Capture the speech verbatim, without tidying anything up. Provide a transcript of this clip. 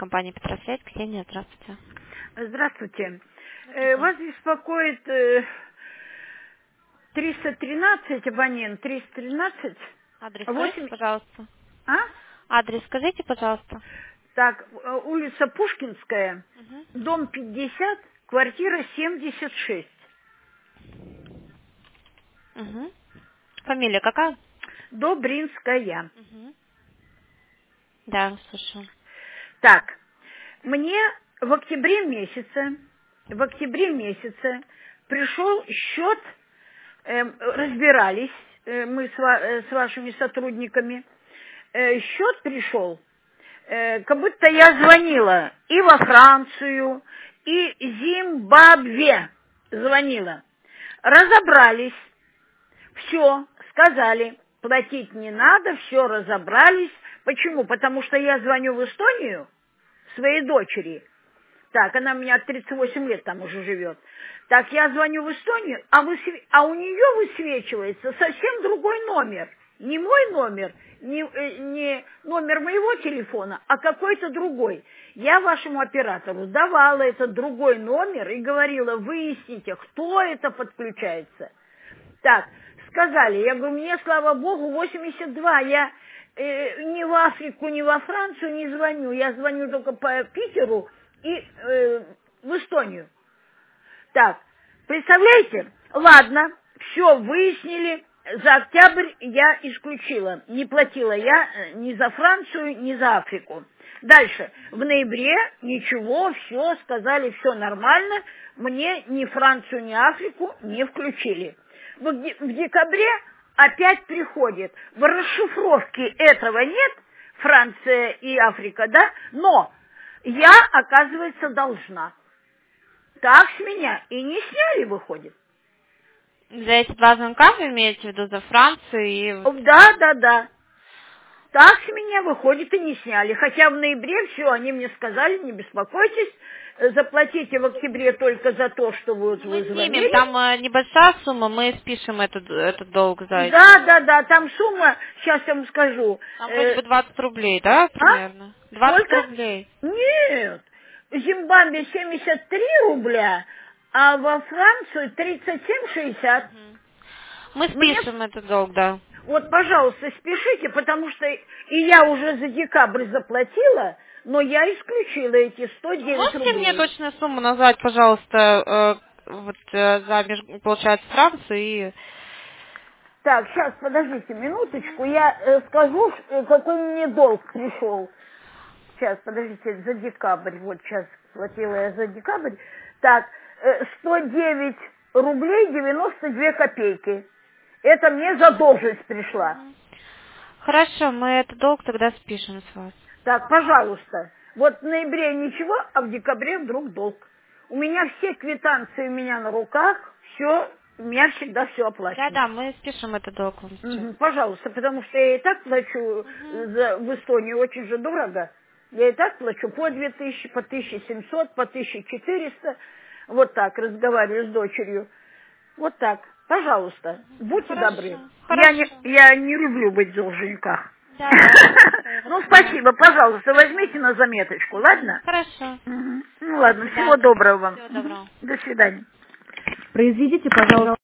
компания Петросвязь. Ксения, здравствуйте. Здравствуйте. Э, вас беспокоит э, триста тринадцать, абонент триста тринадцать. Адрес скажите, восемь... пожалуйста. А? Адрес скажите, пожалуйста. Так, э, улица Пушкинская, Угу. дом пятьдесят, квартира семьдесят шесть. Угу. Фамилия какая? Добринская. Угу. Да, слушаю. Так, мне в октябре месяце, в октябре месяце пришел счет, э, разбирались э, мы с, ва- э, с вашими сотрудниками, э, счет пришел, э, как будто я звонила и во Францию, и Зимбабве звонила. Разобрались, все, сказали, платить не надо, все разобрались. Почему? Потому что я звоню в Эстонию своей дочери. Так, она у меня тридцать восемь лет там уже живет. Так, я звоню в Эстонию, а, высве... а у нее высвечивается совсем другой номер. Не мой номер, не, э, не номер моего телефона, а какой-то другой. Я вашему оператору давала этот другой номер и говорила, выясните, кто это подключается. Так, сказали, я говорю, мне, слава богу, восемьдесят два, я э, ни в Африку, ни во Францию не звоню, я звоню только по Питеру и э, в Эстонию. Так, представляете? Ладно, все выяснили, за октябрь я исключила, не платила я э, ни за Францию, ни за Африку. Дальше, в ноябре ничего, все, сказали, все нормально, мне ни Францию, ни Африку не включили. В, в декабре опять приходит. В расшифровке этого нет, Франция и Африка, да? Но я, оказывается, должна. Так с меня и не сняли, выходит. За эти два звонка вы имеете в виду за Францию и... Да, да, да. Так с меня, выходит, и не сняли. Хотя в ноябре все, они мне сказали, не беспокойтесь, заплатите в октябре только за то, что вы, вот, Мы вы снимем, звонили. там э, небольшая сумма, мы спишем этот, этот долг за эти. Да, да, да, там сумма, сейчас я вам скажу. Там э, вроде бы двадцать рублей, да, А? примерно? двадцать Сколько? рублей. Нет. В Зимбабве семьдесят три рубля, а во Францию тридцать семь шестьдесят. Мгм. Мы Мне... спишем этот долг, да. Вот, пожалуйста, спешите, потому что и я уже за декабрь заплатила, но я исключила эти сто девять Можете мне рублей. точную сумму назвать, пожалуйста, э, вот э, за, меж- получается, Францию и... Так, сейчас, подождите минуточку, я э, скажу, ш- э, какой мне долг пришел. Сейчас, подождите, за декабрь, вот сейчас платила я за декабрь. Так, э, сто девять рублей девяносто две копейки. Это мне задолженность пришла. Хорошо, мы этот долг тогда спишем с вас. Так, пожалуйста. Вот в ноябре ничего, а в декабре вдруг долг. У меня все квитанции у меня на руках, все, у меня всегда все оплачено. Да-да, мы спишем этот долг вам сейчас. Мгм, пожалуйста, потому что я и так плачу Мгм. за, в Эстонии очень же дорого. Я и так плачу по две тысячи, по тысяча семьсот, по тысяча четыреста. Вот так разговариваю с дочерью. Вот так. Пожалуйста, будьте Хорошо, добры. Я не, хорошо. я не люблю быть в должниках. Да, да, хорошо, я вас Ну, поняла. спасибо, пожалуйста, возьмите на заметочку, Мгм. ладно? Хорошо. Мгм. Ну, До ладно, всего свидания. доброго вам. Всего Мгм. доброго. До свидания. Произведите, пожалуйста,